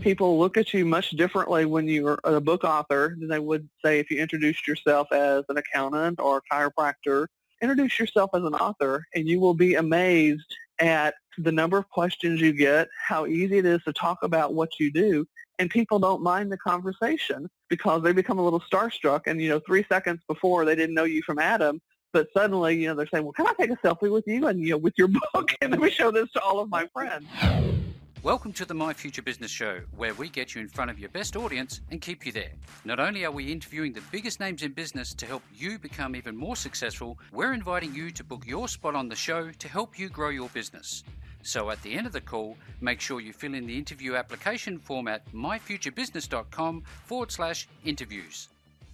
people look at you much differently when you're a book author than they would, say, if you introduced yourself as an accountant or a chiropractor. Introduce yourself as an author, and you will be amazed at the number of questions you get, how easy it is to talk about what you do, and people don't mind the conversation because they become a little starstruck. And, 3 seconds before they didn't know you from Adam, but suddenly, they're saying, well, can I take a selfie with you and, with your book? And let me show this to all of my friends. Welcome to the My Future Business Show, where we get you in front of your best audience and keep you there. Not only are we interviewing the biggest names in business to help you become even more successful, we're inviting you to book your spot on the show to help you grow your business. So at the end of the call, make sure you fill in the interview application form at myfuturebusiness.com/interviews.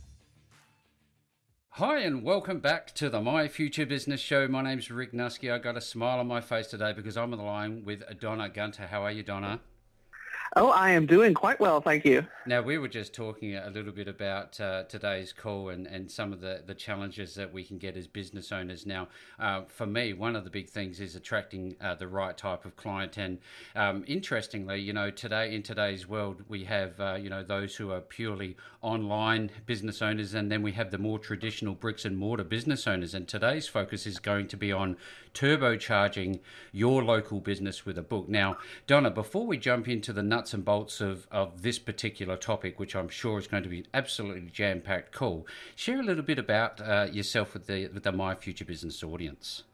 Hi and welcome back to the My Future Business Show. My name's Rick Nusky. I got a smile on my face today because I'm on the line with Donna Gunter. How are you, Donna? Oh, I am doing quite well, thank you. Now, we were just talking a little bit about today's call and some of the challenges that we can get as business owners. Now, for me, one of the big things is attracting the right type of client. And interestingly, today in today's world, we have, those who are purely online business owners, and then we have the more traditional bricks and mortar business owners. And today's focus is going to be on turbocharging your local business with a book. Now, Donna, before we jump into the nuts and bolts of this particular topic, which I'm sure is going to be an absolutely jam-packed call, share a little bit about yourself with the My Future Business audience.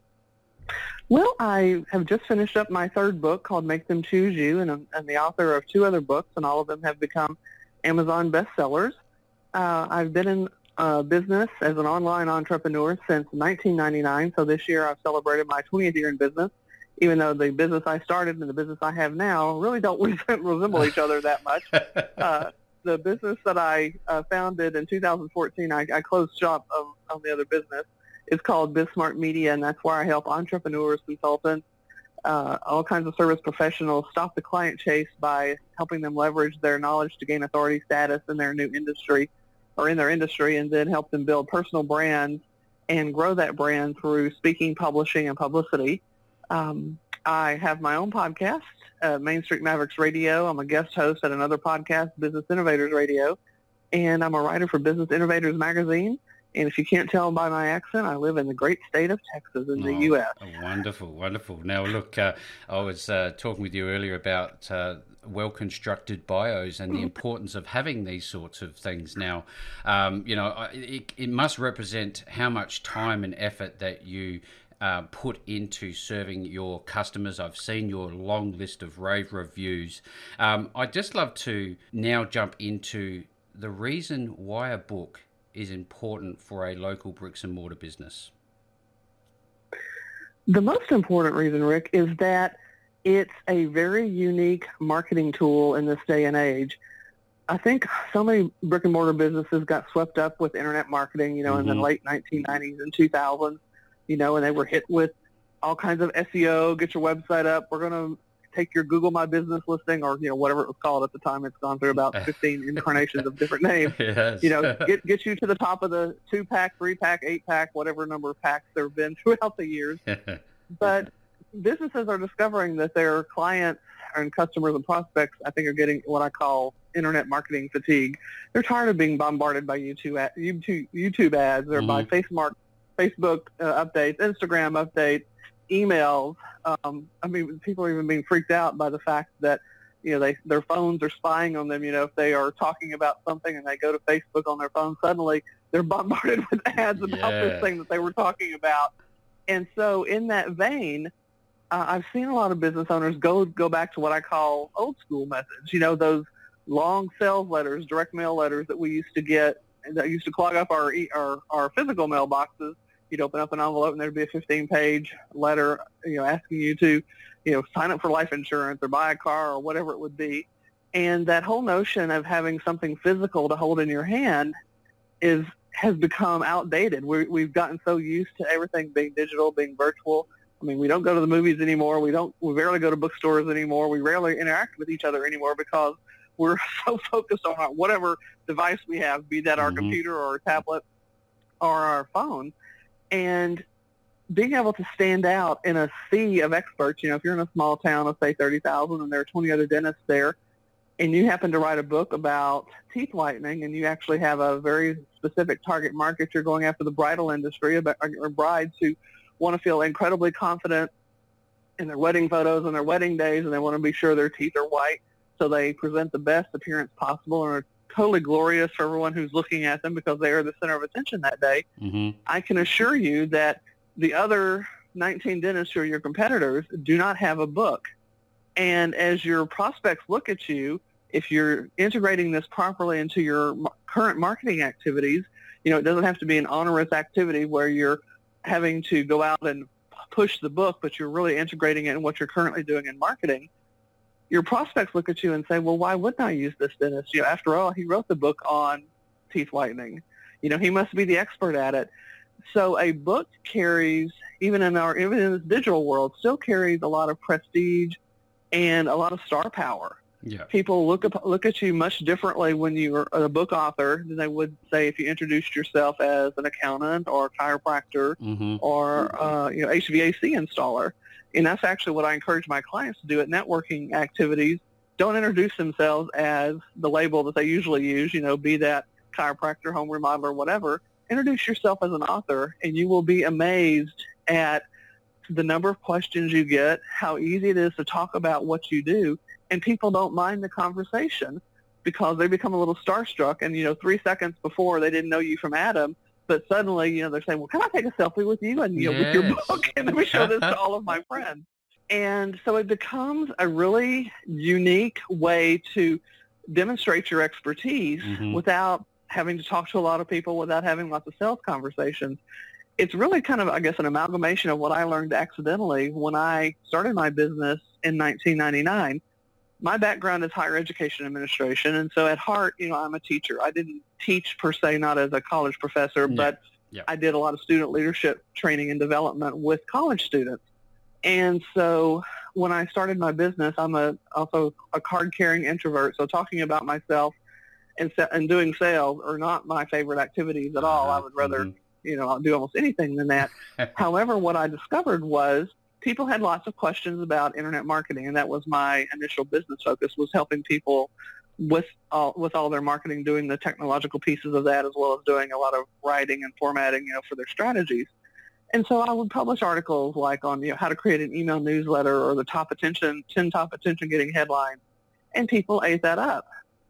Well, I have just finished up my third book called Make Them Choose You, and I'm the author of 2 other books, and all of them have become Amazon bestsellers. I've been in business as an online entrepreneur since 1999, so this year I've celebrated my 20th year in business, even though the business I started and the business I have now really don't resemble each other that much. The business that I founded in 2014, I closed shop on the other business. It's called BizSmart Media, and that's where I help entrepreneurs, consultants, all kinds of service professionals stop the client chase by helping them leverage their knowledge to gain authority status in their new industry or in their industry, and then help them build personal brands and grow that brand through speaking, publishing, and publicity. I have my own podcast, Main Street Mavericks Radio. I'm a guest host at another podcast, Business Innovators Radio, and I'm a writer for Business Innovators Magazine. And if you can't tell by my accent, I live in the great state of Texas in the U.S. Wonderful, wonderful. Now, look, I was talking with you earlier about well-constructed bios and the importance of having these sorts of things. Now, it must represent how much time and effort that you put into serving your customers. I've seen your long list of rave reviews. I'd just love to now jump into the reason why a book is important for a local bricks and mortar business. The most important reason, Rick, is that it's a very unique marketing tool in this day and age. I think so many brick and mortar businesses got swept up with internet marketing, in the late 1990s and 2000s, and they were hit with all kinds of SEO, get your website up, we're going to take your Google My Business listing, or whatever it was called at the time. It's gone through about 15 incarnations of different names. Yes. Get you to the top of the 2-pack, 3-pack, 8-pack, whatever number of packs there have been throughout the years. But businesses are discovering that their clients and customers and prospects, I think, are getting what I call internet marketing fatigue. They're tired of being bombarded by YouTube ads or by Facebook updates, Instagram updates, emails. People are even being freaked out by the fact that, their phones are spying on them. If they are talking about something and they go to Facebook on their phone, suddenly they're bombarded with ads about this thing that they were talking about. And so in that vein, I've seen a lot of business owners go back to what I call old school methods, those long sales letters, direct mail letters that we used to get, that used to clog up our physical mailboxes. You'd open up an envelope and there'd be a 15-page letter, asking you to, sign up for life insurance or buy a car or whatever it would be. And that whole notion of having something physical to hold in your hand has become outdated. We've gotten so used to everything being digital, being virtual. We don't go to the movies anymore. We rarely go to bookstores anymore. We rarely interact with each other anymore because we're so focused on whatever device we have, be that our computer or our tablet or our phone. And being able to stand out in a sea of experts, if you're in a small town of, say, 30,000 and there are 20 other dentists there, and you happen to write a book about teeth whitening, and you actually have a very specific target market, you're going after the bridal industry, or brides who want to feel incredibly confident in their wedding photos and their wedding days, and they want to be sure their teeth are white, so they present the best appearance possible and are totally glorious for everyone who's looking at them because they are the center of attention that day. Mm-hmm. I can assure you that the other 19 dentists who are your competitors do not have a book. And as your prospects look at you, if you're integrating this properly into your current marketing activities, it doesn't have to be an onerous activity where you're having to go out and push the book, but you're really integrating it in what you're currently doing in marketing. Your prospects look at you and say, well, why wouldn't I use this dentist? After all, he wrote the book on teeth whitening. He must be the expert at it. So a book carries, even in this digital world, still carries a lot of prestige and a lot of star power. Yeah. People look at you much differently when you're a book author than they would say if you introduced yourself as an accountant or a chiropractor Mm-hmm. or HVAC installer. And that's actually what I encourage my clients to do at networking activities. Don't introduce themselves as the label that they usually use, be that chiropractor, home remodeler, whatever. Introduce yourself as an author, and you will be amazed at the number of questions you get, how easy it is to talk about what you do, and people don't mind the conversation because they become a little starstruck. And, 3 seconds before they didn't know you from Adam, but suddenly, they're saying, well, can I take a selfie with you and, with your book, and let me show this to all of my friends. And so it becomes a really unique way to demonstrate your expertise Mm-hmm. without having to talk to a lot of people, without having lots of sales conversations. It's really kind of, I guess, an amalgamation of what I learned accidentally when I started my business in 1999. My background is higher education administration, and so at heart, I'm a teacher. I didn't teach per se, not as a college professor, but I did a lot of student leadership training and development with college students. And so when I started my business, I'm also a card-carrying introvert, so talking about myself and doing sales are not my favorite activities at all. I would rather, I'll do almost anything than that. However, what I discovered was people had lots of questions about internet marketing, and that was my initial business focus, was helping people with all their marketing, doing the technological pieces of that, as well as doing a lot of writing and formatting, for their strategies. And so I would publish articles like on, how to create an email newsletter or the 10 top attention getting headlines, and people ate that up.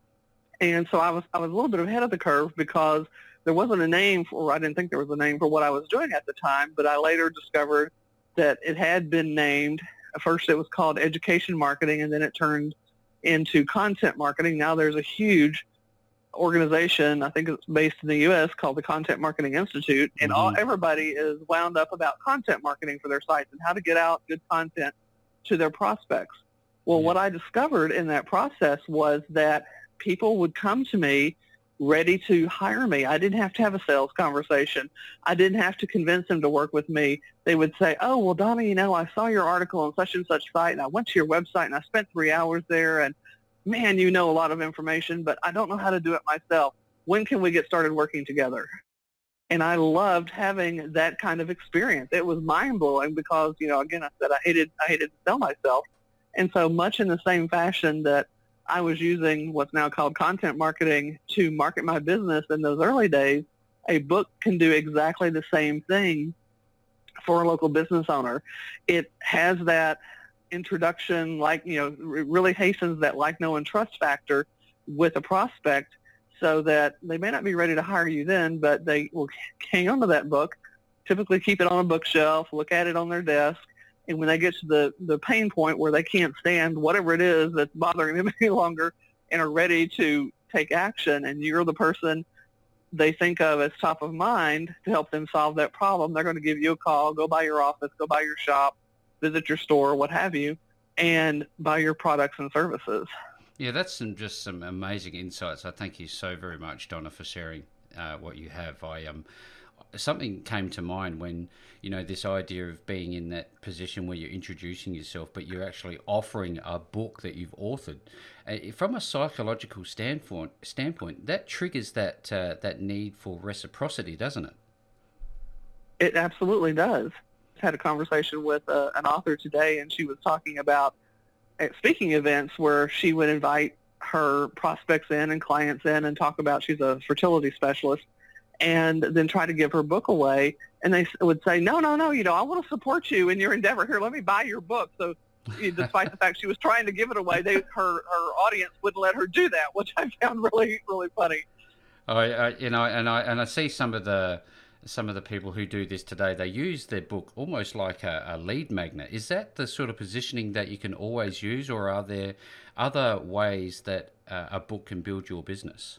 And so I was a little bit ahead of the curve because there wasn't a name I didn't think there was a name for what I was doing at the time, but I later discovered that it had been named. At first it was called education marketing, and then it turned into content marketing. Now there's a huge organization, I think it's based in the U.S., called the Content Marketing Institute, and everybody is wound up about content marketing for their sites and how to get out good content to their prospects. Well, what I discovered in that process was that people would come to me ready to hire me. I didn't have to have a sales conversation. I didn't have to convince them to work with me. They would say, oh, well, Donna, I saw your article on such and such site, and I went to your website, and I spent 3 hours there, and man, you know a lot of information, but I don't know how to do it myself. When can we get started working together? And I loved having that kind of experience. It was mind-blowing because, again, I said I hated to sell myself. And so much in the same fashion that I was using what's now called content marketing to market my business in those early days, a book can do exactly the same thing for a local business owner. It has that introduction, it really hastens that like, know, and trust factor with a prospect so that they may not be ready to hire you then, but they will hang on to that book, typically keep it on a bookshelf, look at it on their desk, and when they get to the pain point where they can't stand whatever it is that's bothering them any longer and are ready to take action, and you're the person they think of as top of mind to help them solve that problem, they're going to give you a call, go by your office, go by your shop, visit your store, what have you, and buy your products and services. Yeah, that's some amazing insights. I thank you so very much, Donna, for sharing what you have. Something came to mind when, this idea of being in that position where you're introducing yourself, but you're actually offering a book that you've authored. From a psychological standpoint, that triggers that need for reciprocity, doesn't it? It absolutely does. I had a conversation with an author today, and she was talking about at speaking events where she would invite her prospects in and clients in and talk about she's a fertility specialist, and then try to give her book away. And they would say, no, I want to support you in your endeavor. Here, let me buy your book. So despite the fact she was trying to give it away, her audience wouldn't let her do that, which I found really, really funny. I see some of the people who do this today. They use their book almost like a lead magnet. Is that the sort of positioning that you can always use, or are there other ways that a book can build your business?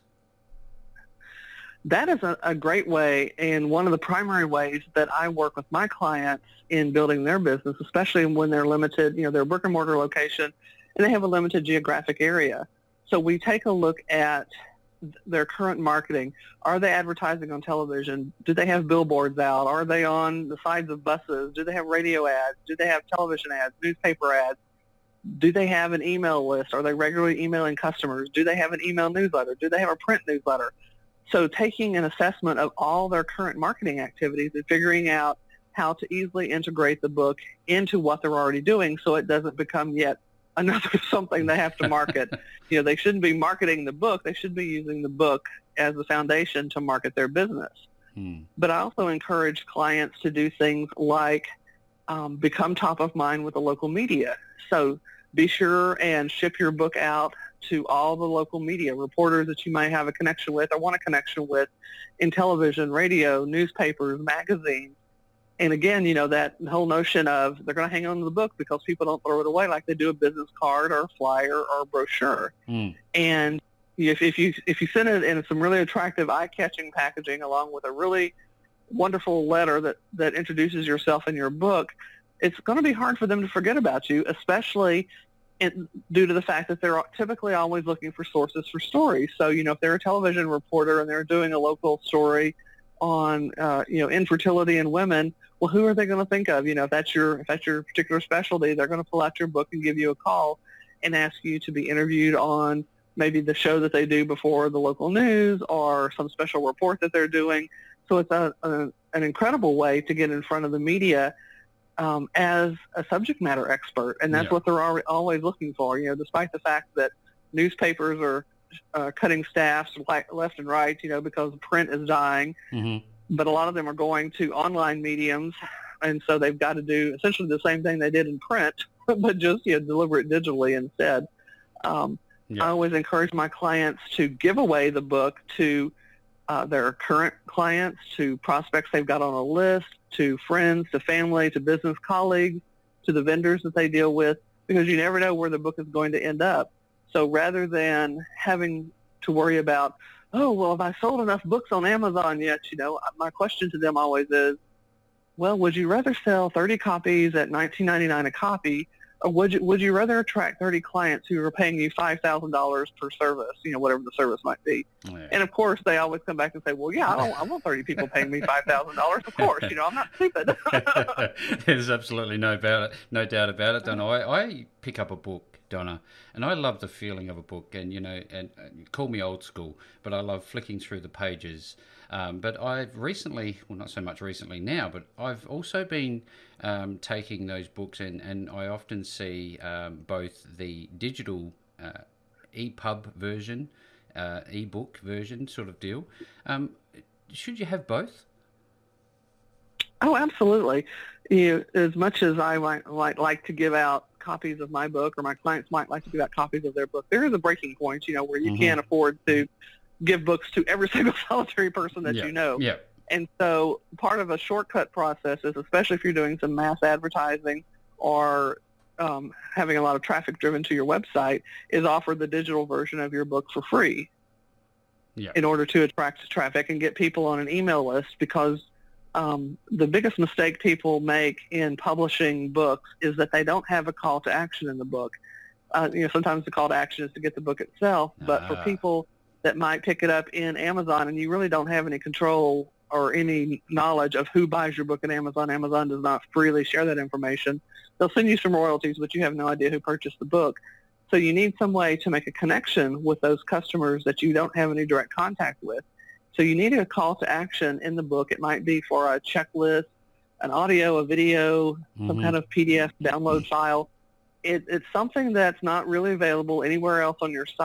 That is a great way, and one of the primary ways that I work with my clients in building their business, especially when they're limited, their brick and mortar location, and they have a limited geographic area. So we take a look at their current marketing. Are they advertising on television? Do they have billboards out? Are they on the sides of buses? Do they have radio ads? Do they have television ads, newspaper ads? Do they have an email list? Are they regularly emailing customers? Do they have an email newsletter? Do they have a print newsletter? So taking an assessment of all their current marketing activities and figuring out how to easily integrate the book into what they're already doing so it doesn't become yet another something they have to market. They shouldn't be marketing the book. They should be using the book as the foundation to market their business. But I also encourage clients to do things like become top of mind with the local media. So be sure and ship your book out to all the local media, reporters that you might have a connection with or want a connection with in television, radio, newspapers, magazines. And again, that whole notion of they're going to hang on to the book because people don't throw it away like they do a business card or a flyer or a brochure. And if you send it in some really attractive, eye-catching packaging along with a really wonderful letter that introduces yourself and your book, it's going to be hard for them to forget about you, especially due to the fact that they're typically always looking for sources for stories. So, if they're a television reporter and they're doing a local story on, infertility in women, well, who are they going to think of? If that's your particular specialty, they're going to pull out your book and give you a call and ask you to be interviewed on maybe the show that they do before the local news or some special report that they're doing. So it's an incredible way to get in front of the media as a subject matter expert, and that's what they're always looking for. Despite the fact that newspapers are cutting staffs left and right, because print is dying, but a lot of them are going to online mediums, and so they've got to do essentially the same thing they did in print, but just deliver it digitally instead. I always encourage my clients to give away the book to their current clients, to prospects they've got on a list, to friends, to family, to business colleagues, to the vendors that they deal with, because you never know where the book is going to end up. So rather than having to worry about, oh, well, have I sold enough books on Amazon yet? My question to them always is, well, would you rather sell 30 copies at $19.99 a copy, or would you rather attract 30 clients who are paying you $5,000 per service, whatever the service might be? Yeah. And of course, they always come back and say, well, yeah, I want 30 people paying me $5,000. Of course, I'm not stupid. There's absolutely no doubt about it, Donna. I pick up a book, Donna, and I love the feeling of a book, and and call me old school, but I love flicking through the pages. But I've recently, well, not so much recently now, but I've also been taking those books and I often see both the digital EPUB version, ebook version sort of deal. Should you have both? Oh, absolutely. As much as I might like to give out copies of my book, or my clients might like to give out copies of their book, there is a breaking point, where you can't afford to give books to every single solitary person that you know. Yeah. And so part of a shortcut process is, especially if you're doing some mass advertising or having a lot of traffic driven to your website, is offer the digital version of your book for free in order to attract traffic and get people on an email list, because the biggest mistake people make in publishing books is that they don't have a call to action in the book. Sometimes the call to action is to get the book itself, but for people that might pick it up in Amazon and you really don't have any control or any knowledge of who buys your book at Amazon. Amazon does not freely share that information. They'll send you some royalties, but you have no idea who purchased the book. So you need some way to make a connection with those customers that you don't have any direct contact with. So you need a call to action in the book. It might be for a checklist, an audio, a video, some kind of PDF download file. It's something that's not really available anywhere else on your site.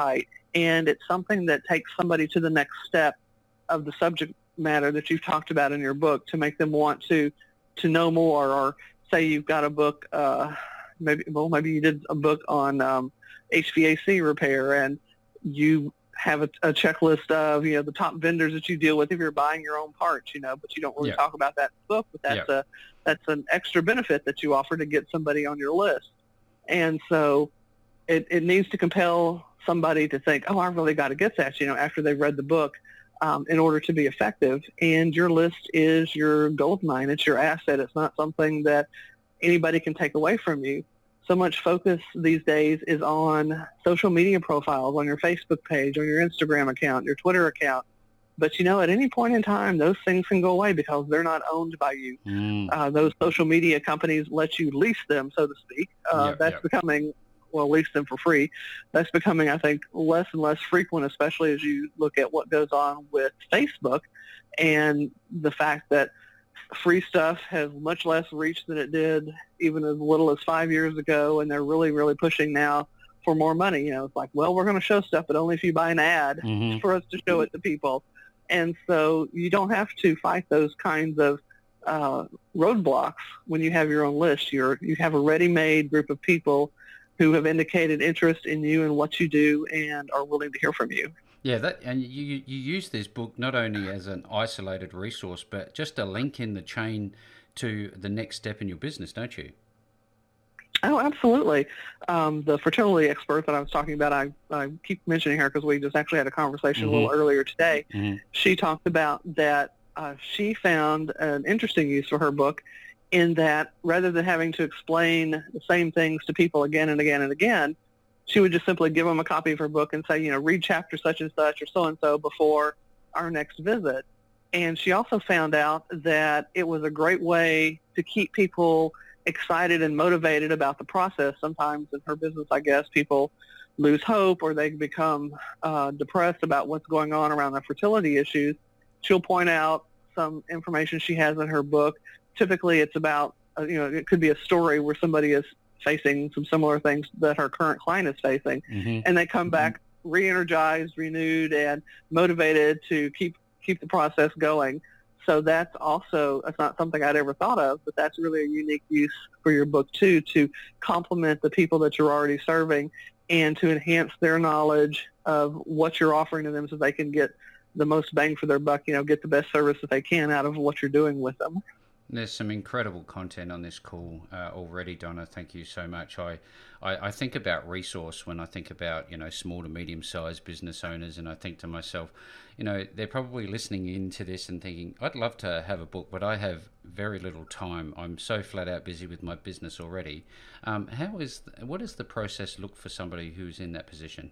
and it's something that takes somebody to the next step of the subject matter that you've talked about in your book to make them want to know more. Or say you've got a book, maybe you did a book on HVAC repair, and you have a checklist of, the top vendors that you deal with if you're buying your own parts, but you don't really talk about that in the book. But that's an extra benefit that you offer to get somebody on your list. And so it needs to compel somebody to think, oh, I really got to get that, after they've read the book, in order to be effective. And your list is your gold mine. It's your asset. It's not something that anybody can take away from you. So much focus these days is on social media profiles, on your Facebook page, on your Instagram account, your Twitter account. But, at any point in time, those things can go away because they're not owned by you. Those social media companies let you lease them, so to speak. That's becoming, lease them for free. That's becoming, I think, less and less frequent, especially as you look at what goes on with Facebook and the fact that free stuff has much less reach than it did even as little as 5 years ago, and they're really, really pushing now for more money. It's like, well, we're going to show stuff, but only if you buy an ad for us to show it to people. And so you don't have to fight those kinds of roadblocks when you have your own list. You have a ready-made group of people who have indicated interest in you and what you do and are willing to hear from you. Yeah, and you use this book not only as an isolated resource, but just a link in the chain to the next step in your business, don't you? Oh, absolutely. The fertility expert that I was talking about, I keep mentioning her because we just actually had a conversation a little earlier today. She talked about that she found an interesting use for her book in that rather than having to explain the same things to people again and again and again, she would just simply give them a copy of her book and say, read chapter such and such or so-and-so before our next visit. And she also found out that it was a great way to keep people excited and motivated about the process. Sometimes in her business, I guess, people lose hope or they become depressed about what's going on around their fertility issues. She'll point out some information she has in her book. Typically, it's about, it could be a story where somebody is facing some similar things that her current client is facing, and they come back re-energized, renewed, and motivated to keep the process going. So that's not something I'd ever thought of, but that's really a unique use for your book too, to complement the people that you're already serving and to enhance their knowledge of what you're offering to them so they can get the most bang for their buck, get the best service that they can out of what you're doing with them. There's some incredible content on this call already, Donna. Thank you so much. I think about resource when I think about, small to medium-sized business owners, and I think to myself, they're probably listening into this and thinking, I'd love to have a book, but I have very little time. I'm so flat out busy with my business already. What does the process look for somebody who's in that position?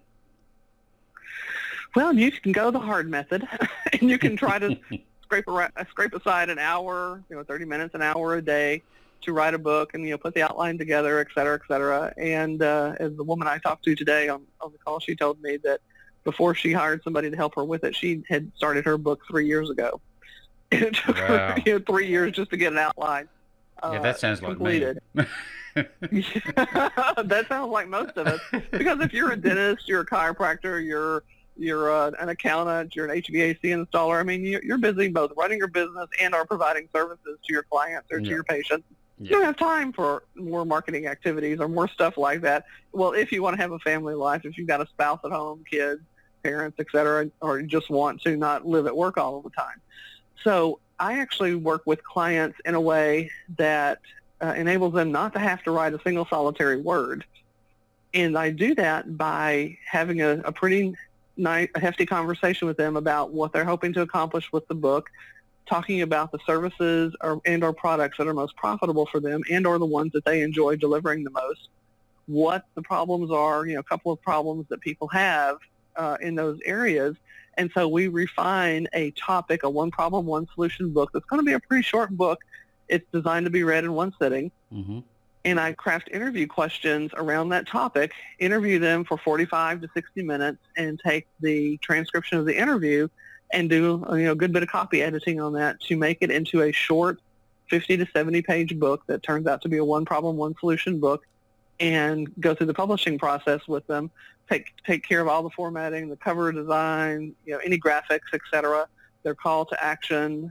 Well, you can go the hard method, and you can try to scrape aside an hour, 30 minutes, an hour a day to write a book and, put the outline together, et cetera, et cetera. And as the woman I talked to today on the call, she told me that before she hired somebody to help her with it, she had started her book 3 years ago. It took her 3 years just to get an outline. That sounds completed. Like me. That sounds like most of us. Because if you're a dentist, you're a chiropractor, you're an accountant, you're an HVAC installer. I mean, you're busy both running your business and are providing services to your clients or to your patients. You don't have time for more marketing activities or more stuff like that. Well, if you want to have a family life, if you've got a spouse at home, kids, parents, et cetera, or you just want to not live at work all the time. So I actually work with clients in a way that enables them not to have to write a single solitary word. And I do that by having a pretty nice, hefty conversation with them about what they're hoping to accomplish with the book, talking about the services or products that are most profitable for them and or the ones that they enjoy delivering the most, what the problems are, a couple of problems that people have in those areas. And so we refine a topic, a one problem, one solution book that's going to be a pretty short book. It's designed to be read in one sitting. And I craft interview questions around that topic, interview them for 45 to 60 minutes, and take the transcription of the interview and do a good bit of copy editing on that to make it into a short 50 to 70-page book that turns out to be a one problem, one solution book, and go through the publishing process with them take care of all the formatting, the cover design, any graphics, etc. Their call to action,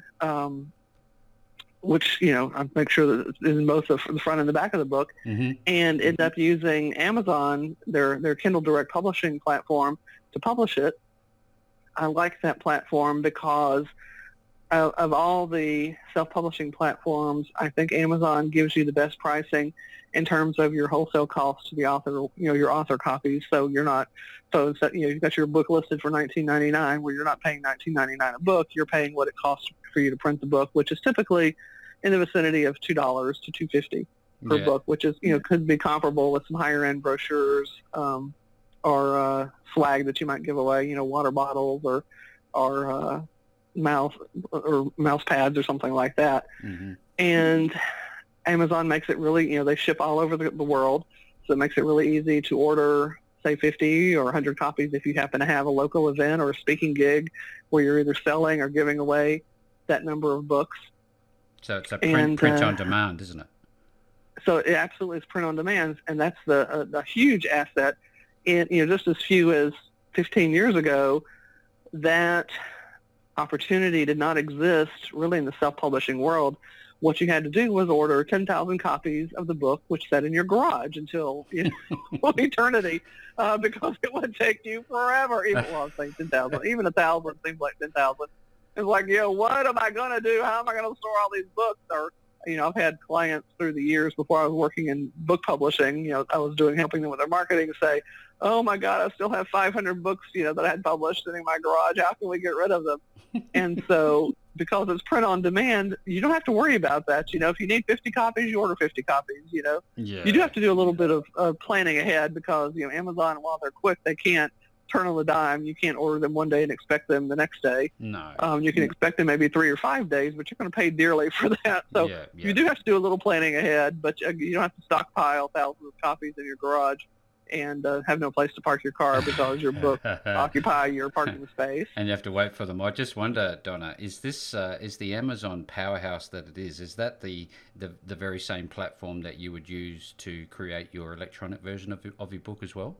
which I make sure that it's in both the front and the back of the book, and end up using Amazon, their Kindle Direct Publishing platform, to publish it. I like that platform because of all the self-publishing platforms, I think Amazon gives you the best pricing in terms of your wholesale cost to the author, your author copies. So you've got your book listed for $19.99, where you're not paying $19.99 a book. You're paying what it costs for you to print the book, which is typically in the vicinity of $2 to $2.50 per book, which is could be comparable with some higher end brochures or swag that you might give away, water bottles or mouse pads or something like that. And Amazon makes it really, they ship all over the world, so it makes it really easy to order, say, 50 or 100 copies if you happen to have a local event or a speaking gig where you're either selling or giving away that number of books. So it's a print on demand, isn't it? So it absolutely is print on demand, and that's the huge asset. In just as few as 15 years ago, that opportunity did not exist really in the self-publishing world. What you had to do was order 10,000 copies of the book, which sat in your garage until eternity, because it would take you forever. I'm saying 10,000, even 1,000 seems like 10,000. It's like, what am I going to do? How am I going to store all these books? Or, I've had clients through the years before I was working in book publishing. I was helping them with their marketing, say, oh my God, I still have 500 books, that I had published sitting in my garage. How can we get rid of them? And so because it's print on demand, you don't have to worry about that. If you need 50 copies, you order 50 copies, You do have to do a little bit of planning ahead because, Amazon, while they're quick, they can't turn on the dime. You can't order them one day and expect them the next day. No. You can expect them maybe 3 or 5 days, but you're going to pay dearly for that. So you do have to do a little planning ahead, but you don't have to stockpile thousands of copies in your garage and have no place to park your car because your book occupy your parking space. And you have to wait for them. I just wonder, Donna, is this is the Amazon powerhouse that it is that the very same platform that you would use to create your electronic version of your book as well?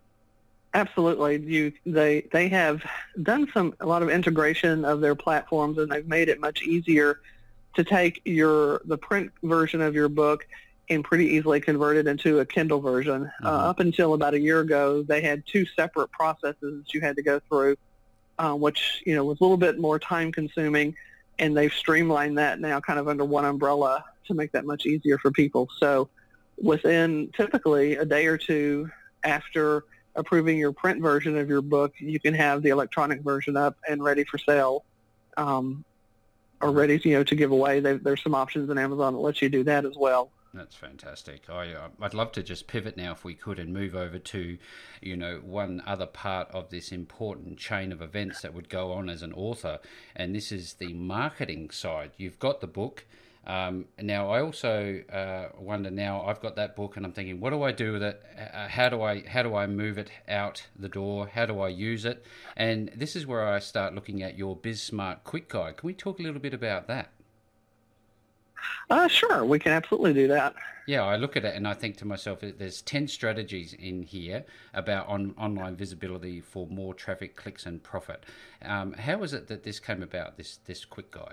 Absolutely. They have done a lot of integration of their platforms, and they've made it much easier to take the print version of your book and pretty easily convert it into a Kindle version. Up until about a year ago, they had 2 separate processes you had to go through, which was a little bit more time consuming, and they've streamlined that now kind of under one umbrella to make that much easier for people. So within typically a day or two after approving your print version of your book, you can have the electronic version up and ready for sale, or ready to give away. There's some options in Amazon that lets you do that as well. That's fantastic. I'd love to just pivot now, if we could, and move over to, one other part of this important chain of events that would go on as an author, and this is the marketing side. You've got the book. Now, I also wonder, now I've got that book and I'm thinking, what do I do with it? How do I move it out the door? How do I use it? And this is where I start looking at your BizSmart Quick Guide. Can we talk a little bit about that? Sure, we can absolutely do that. Yeah, I look at it and I think to myself, there's 10 strategies in here about online visibility for more traffic, clicks, and profit. How is it that this came about, this quick guide?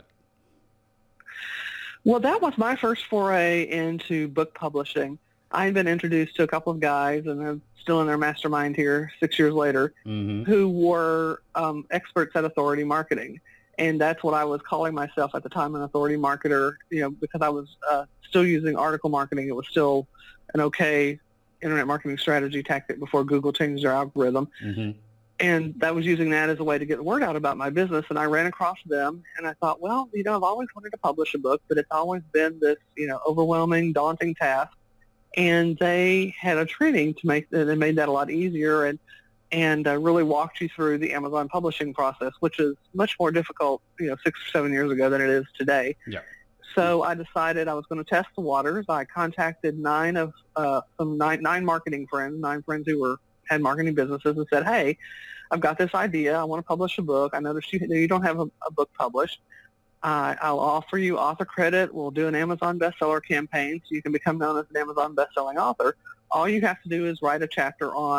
Well, that was my first foray into book publishing. I had been introduced to a couple of guys, and they're still in their mastermind here 6 years later, who were experts at authority marketing. And that's what I was calling myself at the time, an authority marketer, because I was still using article marketing. It was still an okay internet marketing strategy tactic before Google changed their algorithm. And I was using that as a way to get the word out about my business. And I ran across them, and I thought, well, I've always wanted to publish a book, but it's always been this, overwhelming, daunting task. And they had a training they made that a lot easier and really walked you through the Amazon publishing process, which is much more difficult, 6 or 7 years ago than it is today. Yeah. So I decided I was going to test the waters. I contacted nine marketing friends, 9 friends who had marketing businesses, and said, hey, I've got this idea. I want to publish a book. I noticed you don't have a book published. I'll offer you author credit. We'll do an Amazon bestseller campaign so you can become known as an Amazon bestselling author. All you have to do is write a chapter on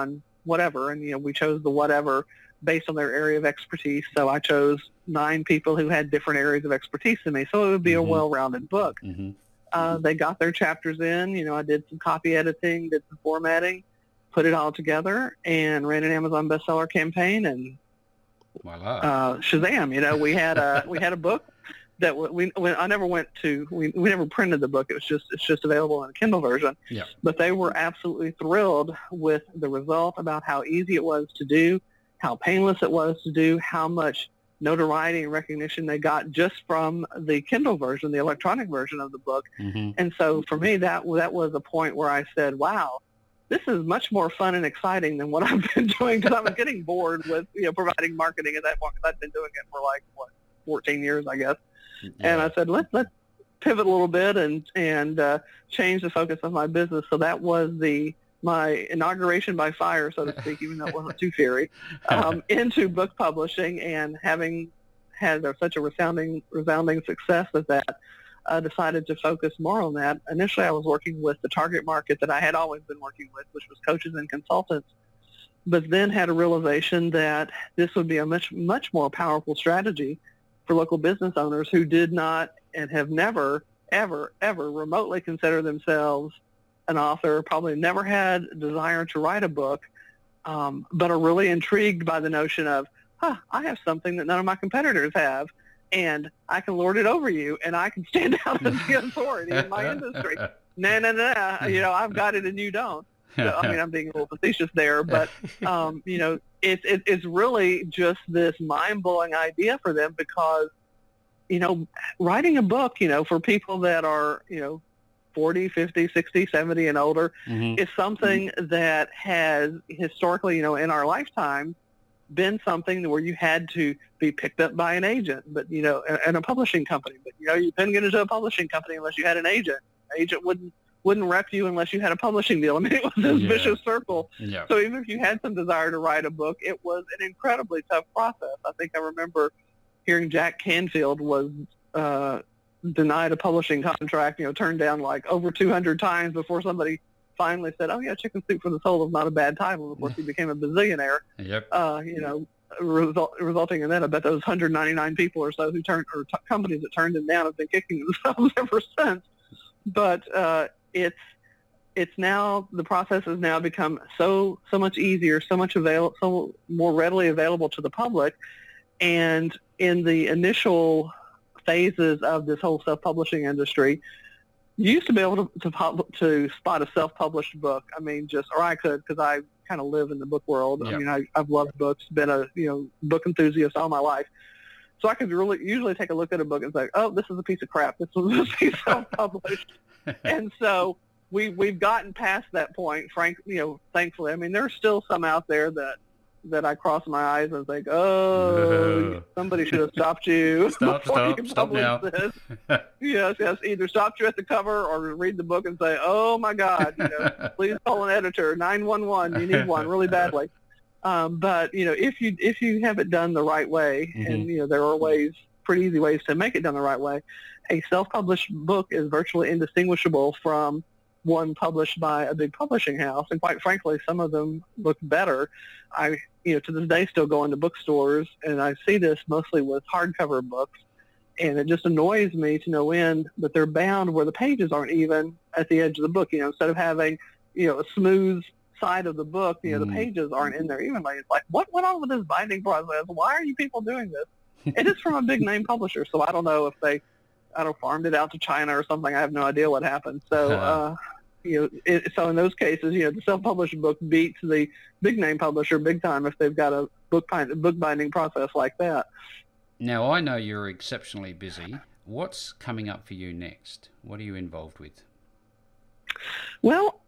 whatever. And, we chose the whatever based on their area of expertise. So I chose 9 people who had different areas of expertise than me. So it would be a well-rounded book. They got their chapters in. I did some copy editing, did some formatting, put it all together, and ran an Amazon bestseller campaign. And voila. Shazam! We had a book that I never went to. We never printed the book. It's just available in a Kindle version. Yeah. But they were absolutely thrilled with the result, about how easy it was to do, how painless it was to do, how much notoriety and recognition they got just from the Kindle version, the electronic version of the book. And so for me, that was a point where I said, wow, this is much more fun and exciting than what I've been doing, because I was getting bored with, providing marketing at that point, because I'd been doing it for 14 years, I guess. Yeah. And I said, let's pivot a little bit and change the focus of my business. So that was my inauguration by fire, so to speak, even though it wasn't too fiery, into book publishing. And having had such a resounding success with that, I decided to focus more on that. Initially, I was working with the target market that I had always been working with, which was coaches and consultants, but then had a realization that this would be a much, much more powerful strategy for local business owners who did not and have never, ever, ever remotely considered themselves an author, probably never had a desire to write a book, but are really intrigued by the notion of, I have something that none of my competitors have, and I can lord it over you, and I can stand out as the authority in my industry. No, I've got it and you don't. So, I'm being a little facetious there, but, it's really just this mind-blowing idea for them, because, writing a book, for people that are, 40, 50, 60, 70 and older, is something that has historically, in our lifetime, been something where you had to be picked up by an agent, but, and a publishing company. But, you couldn't get into a publishing company unless you had an agent. An agent wouldn't rep you unless you had a publishing deal. It was this vicious circle. Yeah. So even if you had some desire to write a book, it was an incredibly tough process. I think I remember hearing Jack Canfield was denied a publishing contract, turned down over 200 times before somebody finally said, oh yeah, Chicken Soup for the Soul is not a bad title. Of course, he became a bazillionaire. Yep. Resulting in that, I bet those 199 people or so companies that turned him down have been kicking themselves ever since. But it's now, the process has now become so much easier, so more readily available to the public. And in the initial phases of this whole self-publishing industry, you used to be able to spot a self-published book. Or I could, because I kind of live in the book world. Yeah. I've loved books, been a book enthusiast all my life. So I could usually take a look at a book and say, oh, this is a piece of crap. This was self-published. And so we've gotten past that point, thankfully. There's still some out there that I cross my eyes and think, somebody should have stopped you. Stop now. This. Yes, either stopped you at the cover or read the book and say, oh my God, please call an editor, 911, you need one really badly. But, if you have it done the right way, and, there are pretty easy ways to make it done the right way, a self-published book is virtually indistinguishable from one published by a big publishing house. And quite frankly, some of them look better. I, to this day, still go into bookstores, and I see this mostly with hardcover books. And it just annoys me to no end that they're bound where the pages aren't even at the edge of the book. Instead of having, a smooth side of the book, the pages aren't in there evenly. It's like, what went on with this binding process? Why are you people doing this? It is from a big name publisher, so I don't know if they, farmed it out to China or something. I have no idea what happened. So, so in those cases, the self-published book beats the big name publisher big time if they've got a book binding process like that. Now, I know you're exceptionally busy. What's coming up for you next? What are you involved with? Well,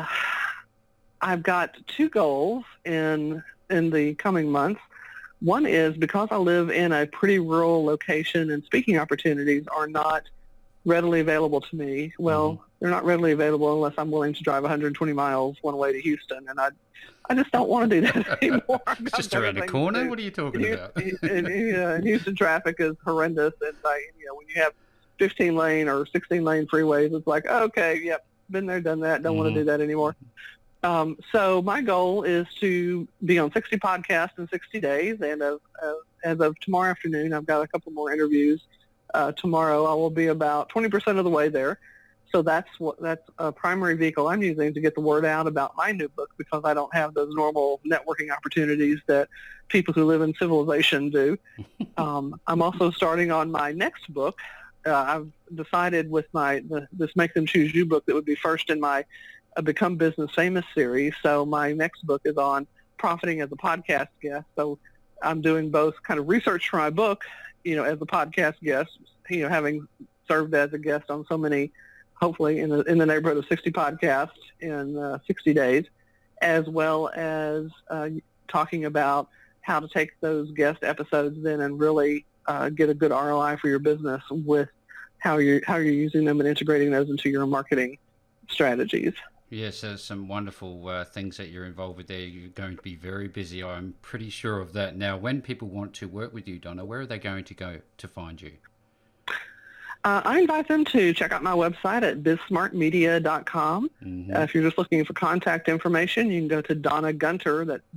I've got 2 goals in the coming months. One is, because I live in a pretty rural location and speaking opportunities are not readily available to me. Well, they're not readily available unless I'm willing to drive 120 miles one way to Houston, and I just don't want to do that anymore. It's just around the corner. What are you talking about? Houston traffic is horrendous, and when you have 15-lane or 16-lane freeways, it's like, okay, yep, been there, done that. Don't want to do that anymore. So my goal is to be on 60 podcasts in 60 days. And as of tomorrow afternoon, I've got a couple more interviews. Tomorrow I will be about 20% of the way there. So that's a primary vehicle I'm using to get the word out about my new book, because I don't have those normal networking opportunities that people who live in civilization do. I'm also starting on my next book. I've decided with this Make Them Choose You book that would be first in my Become Business Famous series. So my next book is on profiting as a podcast guest. So I'm doing both kind of research for my book, as a podcast guest, having served as a guest on so many, hopefully in the neighborhood of 60 podcasts in 60 days, as well as talking about how to take those guest episodes then and really get a good ROI for your business with how you're using them and integrating those into your marketing strategies. Yes, there's some wonderful things that you're involved with there. You're going to be very busy. I'm pretty sure of that. Now, when people want to work with you, Donna, where are they going to go to find you? I invite them to check out my website at bizsmartmedia.com. Mm-hmm. If you're just looking for contact information, you can go to Donna Gunter, that's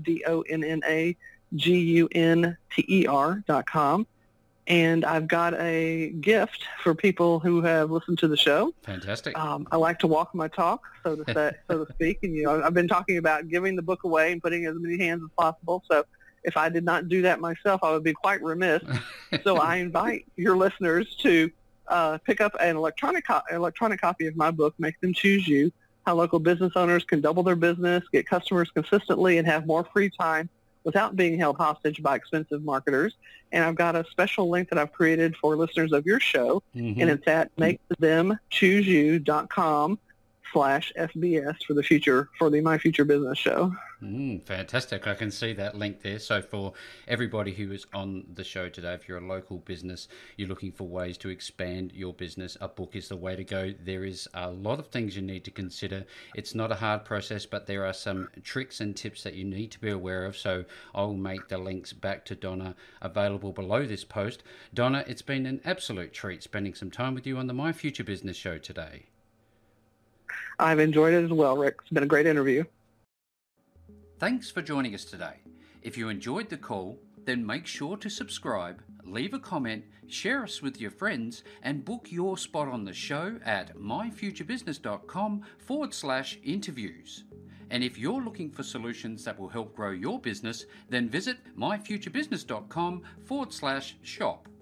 DonnaGunter.com. And I've got a gift for people who have listened to the show. Fantastic. I like to walk my talk, so to speak. And I've been talking about giving the book away and putting it in as many hands as possible. So if I did not do that myself, I would be quite remiss. So I invite your listeners to pick up an electronic copy of my book, Make Them Choose You: How Local Business Owners Can Double Their Business, Get Customers Consistently, and Have More Free Time without being held hostage by expensive marketers. And I've got a special link that I've created for listeners of your show, Mm-hmm. and it's at makethemchooseyou.com/FBS for the My Future Business Show. Fantastic. I can see that link there. So for everybody who is on the show today, if you're a local business, you're looking for ways to expand your business, a book is the way to go. There is a lot of things you need to consider. It's not a hard process, but there are some tricks and tips that you need to be aware of. So I'll make the links back to Donna available below this post. Donna, it's been an absolute treat spending some time with you on the My Future Business Show today. I've enjoyed it as well, Rick. It's been a great interview. Thanks for joining us today. If you enjoyed the call, then make sure to subscribe, leave a comment, share us with your friends, and book your spot on the show at myfuturebusiness.com/interviews. And if you're looking for solutions that will help grow your business, then visit myfuturebusiness.com/shop.